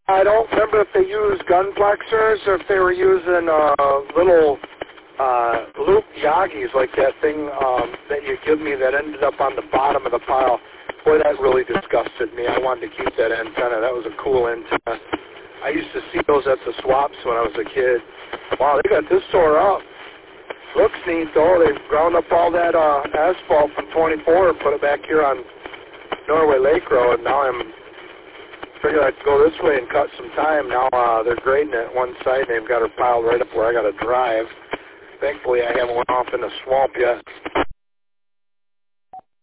I don't remember if they used gun plexers or if they were using little loop Yagis, like that thing that you give me that ended up on the bottom of the pile. Boy, that really disgusted me. I wanted to keep that antenna. That was a cool antenna. I used to see those at the swaps when I was a kid. Wow, they got this tore up. Looks neat, though. They ground up all that asphalt from 24 and put it back here on Norway Lake Road. Now I'm figuring I'd go this way and cut some time. Now they're grading it one side. They've got her piled right up where I got to drive. Thankfully, I haven't went off in the swamp yet.